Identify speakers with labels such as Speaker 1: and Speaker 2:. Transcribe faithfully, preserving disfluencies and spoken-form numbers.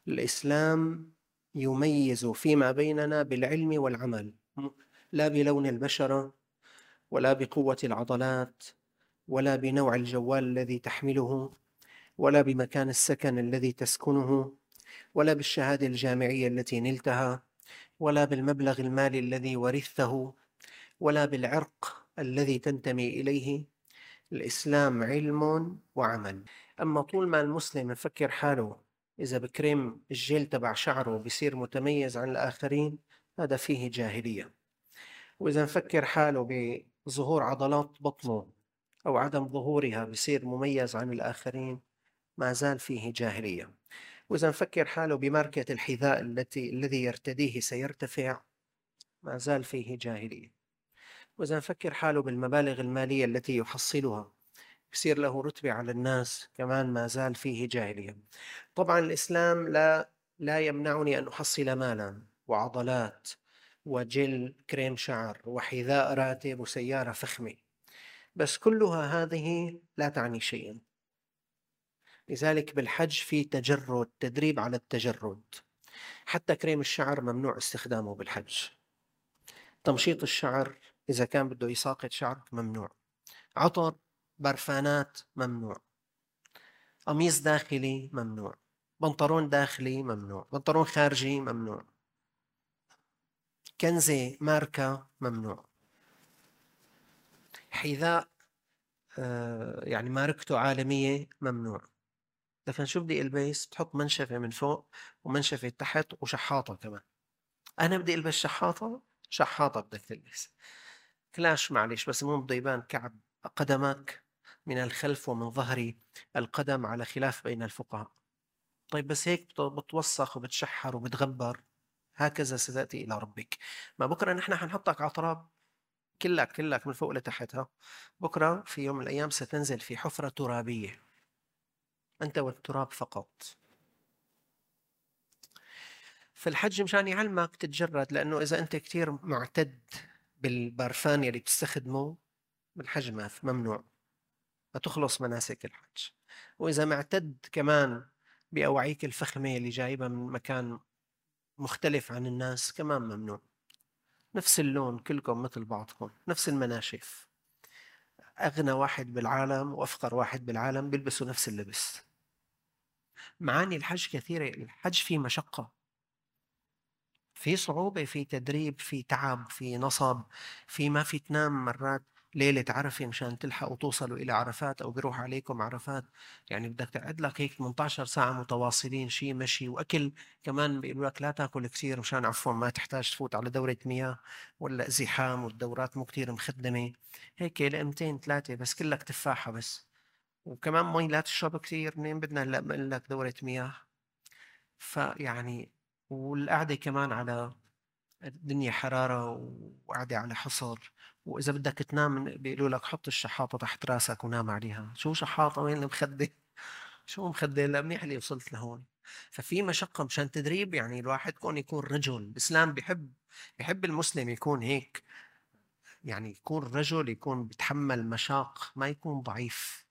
Speaker 1: الإسلام يميز فيما بيننا بالعلم والعمل، لا بلون البشرة، ولا بقوة العضلات، ولا بنوع الجوال الذي تحمله، ولا بمكان السكن الذي تسكنه، ولا بالشهادة الجامعية التي نلتها، ولا بالمبلغ المالي الذي ورثته، ولا بالعرق الذي تنتمي إليه. الإسلام علم وعمل. أما طول ما المسلم يفكر حاله إذا بكريم الجيل تبع شعره بصير متميز عن الآخرين، هذا فيه جاهلية. وإذا مفكر حاله بظهور عضلات بطنه أو عدم ظهورها بصير مميز عن الآخرين، ما زال فيه جاهلية. وإذا مفكر حاله بماركة الحذاء التي الذي يرتديه سيرتفع، ما زال فيه جاهلية. وإذا مفكر حاله بالمبالغ المالية التي يحصلها بصير له رتبة على الناس، كمان ما زال فيه جاهلية. طبعا الإسلام لا لا يمنعني أن أحصل مالا وعضلات وجل كريم شعر وحذاء راتب وسيارة فخمة، بس كلها هذه لا تعني شيئا. لذلك بالحج في تجرد، تدريب على التجرد. حتى كريم الشعر ممنوع استخدامه بالحج. تمشيط الشعر إذا كان بده يساقط شعرك ممنوع. عطر، برفانات ممنوع. قميص داخلي ممنوع. بنطلون داخلي ممنوع. بنطلون خارجي ممنوع. كنزة ماركة ممنوع. حذاء آه يعني ماركته عالمية ممنوع. لكن شو بدي البس؟ تحط منشفة من فوق ومنشفة تحت وشحاطة كمان. أنا بدي ألبس شحاطة؟ شحاطة بدك تلبس. كلاش معلش، بس مو بده يبان كعب قدمك من الخلف ومن ظهر القدم، على خلاف بين الفقهاء. طيب بس هيك بت- بتوسخ وبتشحر وبتغبر. هكذا ستأتي إلى ربك. ما بكرة نحن حنحطك على تراب، كلك كلك من فوق لتحت. ها بكرة في يوم من الأيام ستنزل في حفرة ترابية، أنت والتراب فقط. فالحج مشان يعلمك تتجرد، لأنه إذا أنت كتير معتد بالبرفان اللي بتستخدمه، بالحج ما في ممنوع، فتخلص مناسك الحج. وإذا معتد كمان بأواعيك الفخمة اللي جايبها من مكان مختلف عن الناس، كمان ممنوع. نفس اللون، كلكم مثل بعضكم، نفس المناشف. أغنى واحد بالعالم وأفقر واحد بالعالم بيلبسوا نفس اللبس. معاني الحج كثيرة. الحج فيه مشقة، في صعوبة، في تدريب، في تعب، في نصب، في ما في تنام مرات ليلة عرفة مشان تلحقوا توصلوا إلى عرفات، أو بيروح عليكم عرفات. يعني بدك تقعد لك هيك ثمانية عشر ساعة متواصلين، شيء مشي وأكل. كمان بيقولوا لك لا تاكل كثير مشان عفوا ما تحتاج تفوت على دورة مياه ولا زحام، والدورات مو كثير مخدمة. هيك لقمتين ثلاثة بس، كلك تفاحة بس. وكمان مي لا تشرب كثير، منين بدنا هلا بنقول لك دورة مياه. فيعني والقعدة كمان على الدنيا حرارة، وقاعدة على حصر. وإذا بدك تنام بيقولوا لك حط الشحاطة تحت راسك ونام عليها. شو شحاطة؟ وين المخدة؟ شو مخدة؟ لا منيح اللي وصلت لهون. ففي مشقة مشان تدريب. يعني الواحد كون يكون رجل، الإسلام بيحب بيحب المسلم يكون هيك. يعني يكون رجل، يكون بيتحمل مشاق، ما يكون ضعيف.